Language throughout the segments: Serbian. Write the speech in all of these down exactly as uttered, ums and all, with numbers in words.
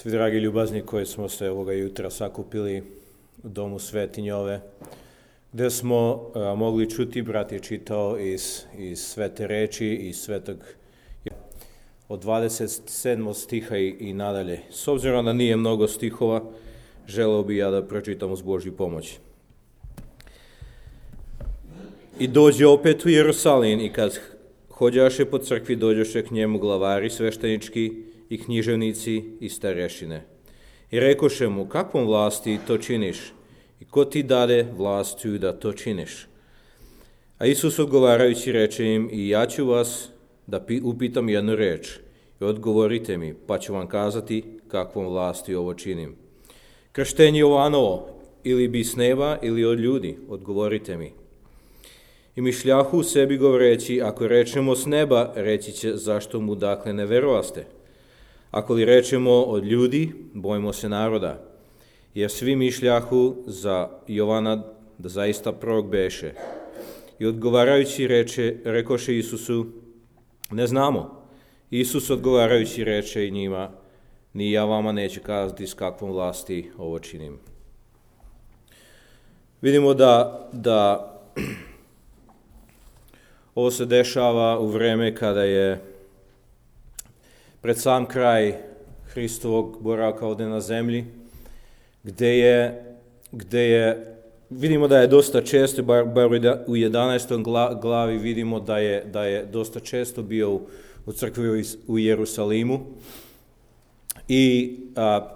Svi dragi ljubazni koji smo se ovoga jutra sakupili u domu svetinje ove, gdje smo a, mogli čuti, brat je čitao iz, iz svete reči, iz svetog od dvadeset sedmog stiha i, i nadalje. S obzirom da nije mnogo stihova, želeo bi ja da pročitam uz Božju pomoć. I dođe opet u Jerusalim i kad hođaše po crkvi, dođoše k njemu glavari sveštenički i književnici i starešine. I rekoše mu, kakvom vlasti to činiš? I ko ti dade vlastiju da to činiš? A Isus odgovarajući reče im, i ja ću vas da upitam jednu reč. I odgovorite mi, pa ću vam kazati kakvom vlasti ovo činim. Krštenje Jovanovo, ili bi s neba, ili od ljudi, odgovorite mi. I mišljahu u sebi govoreći, ako rečemo s neba, reći će, zašto mu dakle ne verovaste? Ako li rečemo od ljudi, bojimo se naroda, jer svi mišljahu za Jovana da zaista prorok beše. I odgovarajući reče, rekoše Isusu, ne znamo. Isus odgovarajući reče i njima, ni ja vama neću kazati s kakvom vlasti ovo činim. Vidimo da, da ovo se dešava u vreme kada je pred sam kraj Hristovog boravka ovdje na zemlji, gdje je, gdje je, vidimo da je dosta često, bar, bar u jedanaestoj glavi vidimo da je, da je dosta često bio u, u crkvi u Jerusalimu. I a,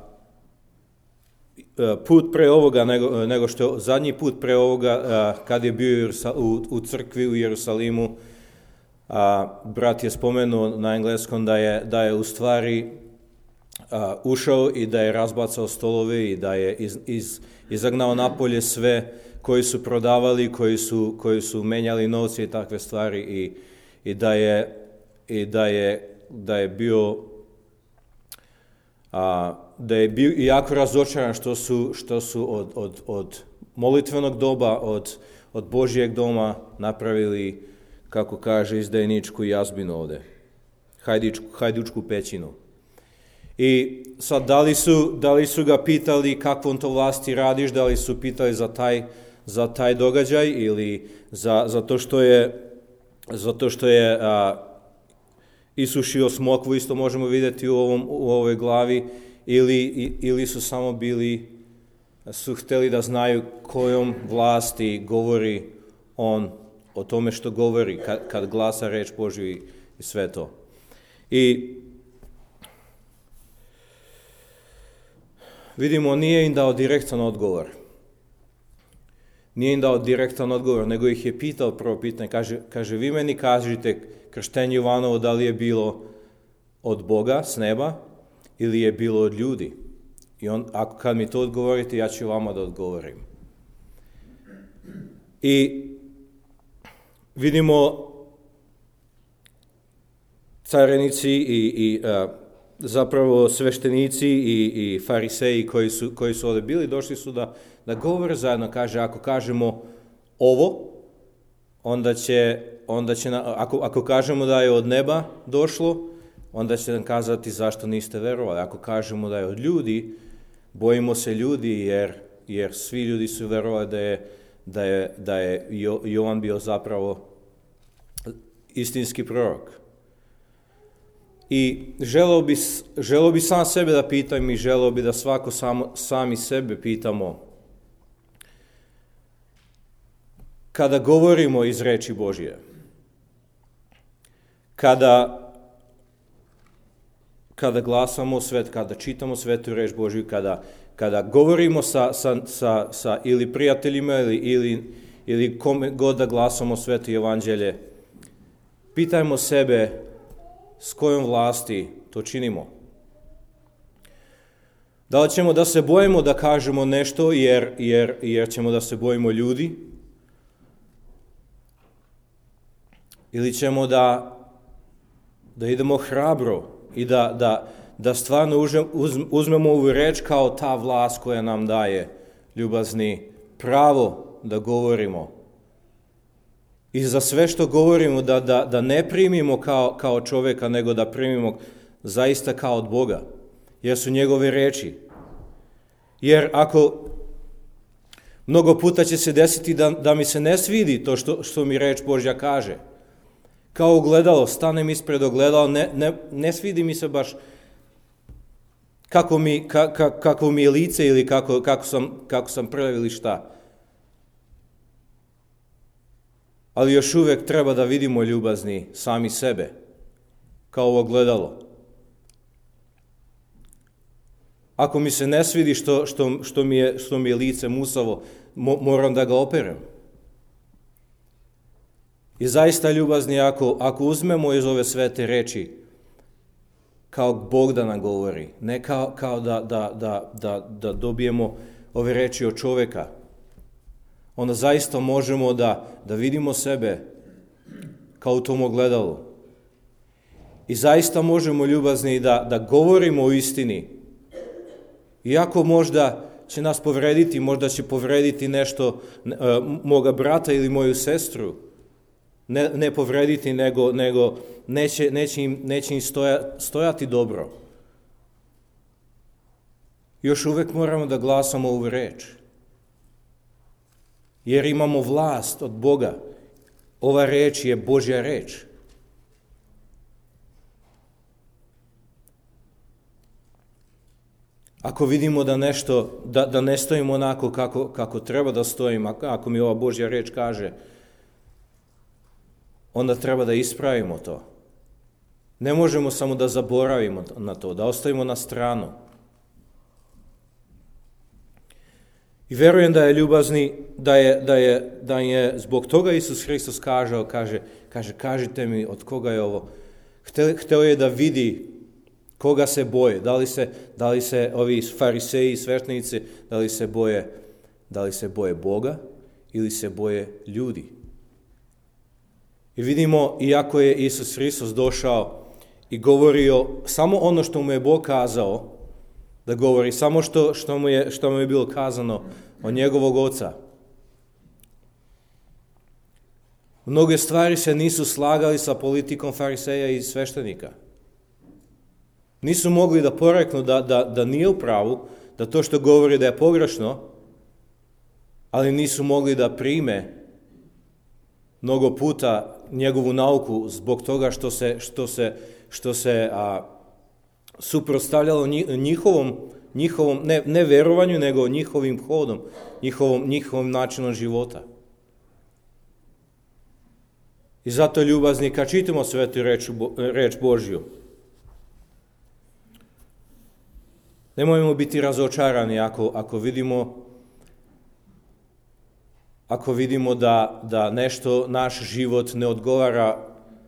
put pre ovoga, nego, nego što zadnji put pre ovoga, a, kad je bio u, u crkvi u Jerusalimu, a, brat je spomenuo na engleskom da je, da je u stvari a, ušao i da je razbacao stolove i da je iz, iz, izagnao napolje sve koji su prodavali, koji su, koji su menjali novce i takve stvari i, i da je, i da je, da je bio a, da je bio jako razočaran što su, što su od, od, od molitvenog doba, od, od Božjeg doma napravili, kako kaže, izdajničku jazbinu ovdje, hajdičku, hajdučku pećinu. I sad, da li su, da li su ga pitali kakvom to vlasti radiš, da li su pitali za taj, za taj događaj ili za, za to što je, zato što je a, isušio smokvu, isto možemo vidjeti u, ovom, u ovoj glavi, ili, ili su samo bili, su htjeli da znaju kojom vlasti govori on o tome što govori kad, kad glasa reč Božju i, i sve to. I vidimo, nije im dao direktan odgovor. Nije im dao direktan odgovor, nego ih je pitao prvo pitanje. Kaže, kaže vi meni kažite, krštenje Jovanovo, da li je bilo od Boga, s neba, ili je bilo od ljudi? I on, ako kad mi to odgovorite, ja ću vama da odgovorim. I vidimo carenici i, i a, zapravo sveštenici i, i fariseji koji su, koji su ovdje bili, došli su da, da govore zajedno. Kaže, ako kažemo ovo, onda će, onda će na, ako, ako kažemo da je od neba došlo, onda će nam kazati zašto niste verovali. Ako kažemo da je od ljudi, bojimo se ljudi, jer, jer svi ljudi su verovali da je, da je, da je Jovan bio zapravo istinski prorok. I želeo bi, želeo bi sam sebe da pitam i želeo bi da svako samo, sami sebe pitamo, kada govorimo iz reči Božje, kada, kada glasamo svet, kada čitamo svetu reč Božju, kada, kada govorimo sa, sa, sa, sa ili prijateljima ili, ili, ili kome god da glasamo sveto evanđelje, pitajmo sebe s kojom vlasti to činimo. Da li ćemo da se bojimo da kažemo nešto jer, jer, jer ćemo da se bojimo ljudi? Ili ćemo da, da idemo hrabro i da, da, da stvarno uzmemo ovu reč kao ta vlast koja nam daje, ljubazni, pravo da govorimo. I za sve što govorimo da, da, da ne primimo kao, kao čovjeka, nego da primimo zaista kao od Boga. jer su njegove reči. Jer ako mnogo puta će se desiti da, da mi se ne svidi to što, što mi reč Božja kaže. Kao ogledalo, stanem ispred ogledala, ne, ne, ne svidi mi se baš kako mi, ka, ka, kako mi je lice ili kako, kako sam, kako sam prljav ili šta. Ali još uvijek treba da vidimo, ljubazni, sami sebe, kao ogledalo. Ako mi se ne svidi što, što, što, mi, je, što mi je lice musavo, mo, moram da ga operem. I zaista, ljubazni, ako, ako uzmemo iz ove svete reči, kao Bog da nam govori, ne kao, kao da, da, da, da, da dobijemo ove reči od čovjeka, onda zaista možemo da, da vidimo sebe kao u tom ogledalu. I zaista možemo, ljubazni, da, da govorimo o istini. Iako možda će nas povrediti, možda će povrediti nešto e, moga brata ili moju sestru, ne, ne povrediti, nego, nego neće, neće im, neće im stoja, stojati dobro. Još uvijek moramo da glasamo ovu reč. Jer imamo vlast od Boga. Ova reč je Božja reč. Ako vidimo da nešto, da, da ne stojimo onako kako, kako treba da stojimo, ako mi ova Božja reč kaže, onda treba da ispravimo to. Ne možemo samo da zaboravimo na to, da ostavimo na stranu. I verujem da je, ljubazni, da je, da je, da je zbog toga Isus Hristos kažao, kaže, kaže, kažite mi od koga je ovo. Hteo, hteo je da vidi koga se boje, da li se, da li se ovi fariseji, sveštenici, da li se boje, da li se boje Boga ili se boje ljudi. I vidimo, iako je Isus Hristos došao i govorio samo ono što mu je Bog kazao, da govori samo što, što, mu je, što mu je bilo kazano od njegovog oca. Mnoge stvari se nisu slagali sa politikom fariseja i sveštenika. Nisu mogli da poreknu da, da, da nije u pravu, da to što govori da je pogrešno, ali nisu mogli da prime mnogo puta njegovu nauku zbog toga što se, što se, što se a, suprotstavljalo njihovom, njihovom ne, ne verovanju, nego njihovim hodom, njihovom, njihovom načinom života. I zato, ljubazni, kad čitamo svetu reč, reč Božju, nemojmo biti razočarani ako, ako vidimo ako vidimo da, da nešto, naš život ne odgovara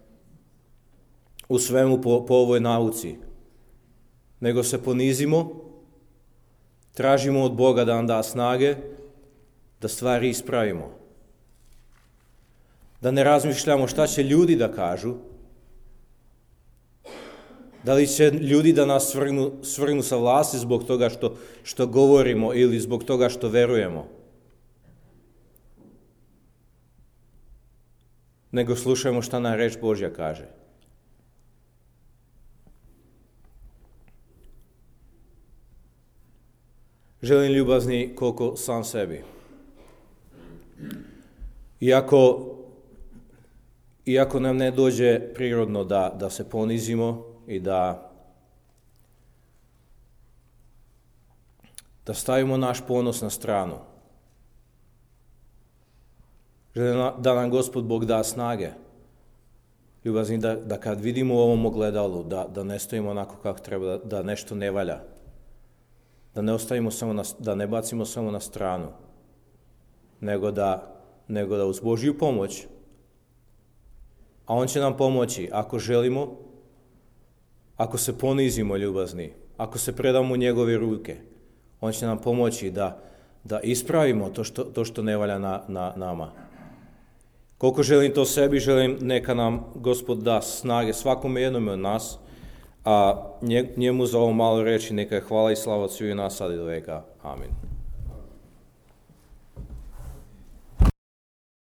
u svemu po, po ovoj nauci, nego se ponizimo, tražimo od Boga da nam da snage, da stvari ispravimo. Da ne razmišljamo šta će ljudi da kažu, da li će ljudi da nas svrgnu, svrgnu sa vlasti zbog toga što, što govorimo ili zbog toga što verujemo. Nego slušajmo šta nam reč Božja kaže. Želim, ljubazni, koliko sam sebi. Iako, iako nam ne dođe prirodno da, da se ponizimo i da, da stavimo naš ponos na stranu, želim da nam Gospod Bog da snage, ljubazni, da, da kad vidimo u ovom ogledalu, da, da ne stojimo onako kako treba, da, da nešto ne valja, da ne ostavimo samo na, da ne bacimo samo na stranu, nego da, nego da uz Božju pomoć, a On će nam pomoći ako želimo, ako se ponizimo, ljubazni, ako se predamo u njegove ruke, On će nam pomoći da, da ispravimo to što, to što ne valja na, na nama. Koliko želim to sebi, želim neka nam Gospod da snage svakome jednome od nas, a njemu za ovo malo reći neka je hvala i slava od svih nas sad i do veka. Amin.